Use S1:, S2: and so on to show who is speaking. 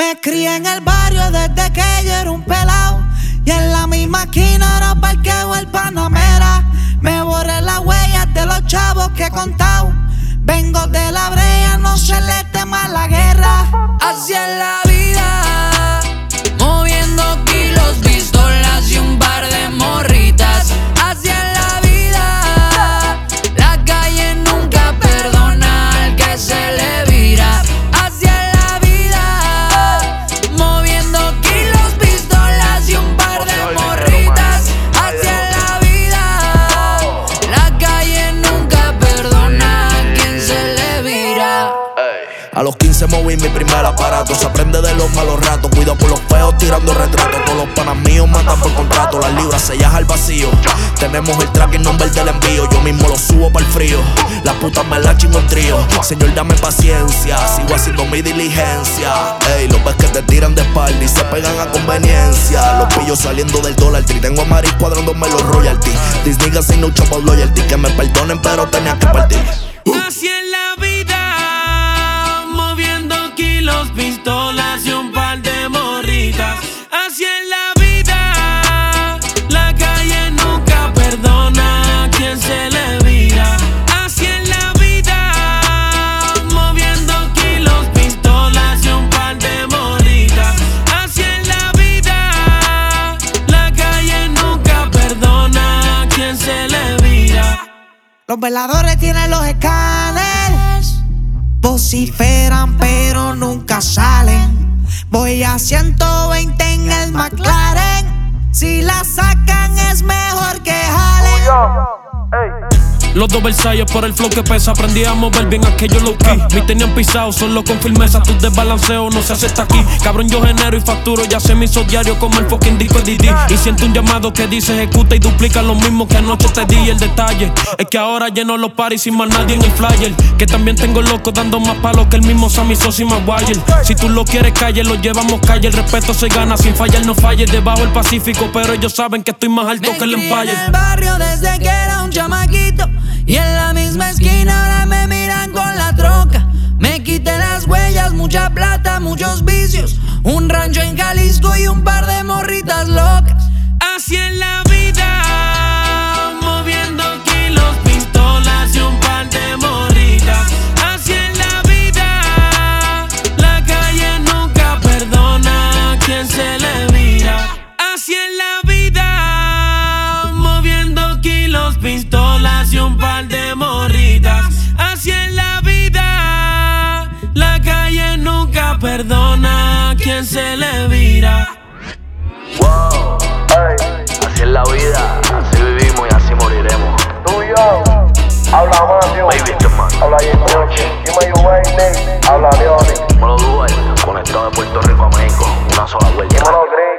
S1: Me crié en el barrio desde que yo era un pelao, y en la misma esquina era parqueo el Panamera. Me borré las huellas de los chavos que he contado. Vengo de la brea, no se le tema la guerra.
S2: Así es la vida, moviendo kilos, pistolas y un par de morritas. Así es la vida, la calle nunca perdona al que se le vira. Así es la vida, moviendo kilos, pistolas y un par de morritas. Así es la vida, la calle nunca perdona a quien se le vira.
S3: A los 15 moví mi primer aparato. Se aprende de los malos ratos. Cuido por los feos tirando retratos. Todos los panas míos matan por contrato. Las libras sellas al vacío. Tenemos el tracking number del envío. Yo mismo lo subo para el frío. Las putas me la chingo en trío. Señor, dame paciencia. Sigo haciendo mi diligencia. Ey, los ves que te tiran de espalda y se pegan a conveniencia. Los pillos saliendo del Dollar Tree. Tengo a Maris cuadrándome los royalties. These niggas ain't no chop of loyalty. Que me perdonen, pero tenía que partir.
S4: Así es la vida, moviendo kilos, pistolas y un par de morritas. Así es la vida, la calle nunca perdona a quien se le vira. Así es la vida, moviendo kilos, pistolas y un par de morritas. Así es la vida, la calle nunca perdona a quien se le vira.
S1: Los veladores tienen los escáneres, vociferan pero nunca salen. Voy a 120 en el McLaren, si la sacan es mejor que jalen.
S4: Los dos Versalles por el flow que pesa. Aprendí a mover bien aquello low key. Me tenían pisado, solo con firmeza. Tu desbalanceo no se acepta aquí. Cabrón, yo genero y facturo. Ya se me hizo diario como el fucking disco de Didi. Y siento un llamado que dice ejecuta y duplica lo mismo que anoche te di. El detalle es que ahora lleno los paris sin más nadie en el flyer. Que también tengo loco dando más palos que el mismo Sammy Sosa y Maguire. Si tú lo quieres calle, lo llevamos calle. El respeto se gana sin fallar, no falles. Debajo el Pacífico, pero ellos saben que estoy más alto que el Empire.
S2: En el barrio desde que era un chamaquito, y en la misma esquina ahora me miran con la troca. Me quité las huellas, mucha plata, muchos vicios, un rancho en Jalisco y un par de morritas locas.
S4: Así es la vida, moviendo kilos, pistolas y un par de morritas. Así es la vida, la calle nunca perdona a quien se le vira. Así es la vida, moviendo kilos, pistolas y un par de morritas. Así es la vida, la calle nunca perdona a quien se le vira.
S3: Wow, ey, así es la vida, así vivimos y así moriremos.
S5: Tú y yo, habla Mateo,
S3: Baby, este man.
S5: habla J-Coche, dime you right, Nick, habla Leoni,
S3: Dímelo Dubai, conectado de Puerto Rico a México, una sola vuelta.
S5: dímelo Green.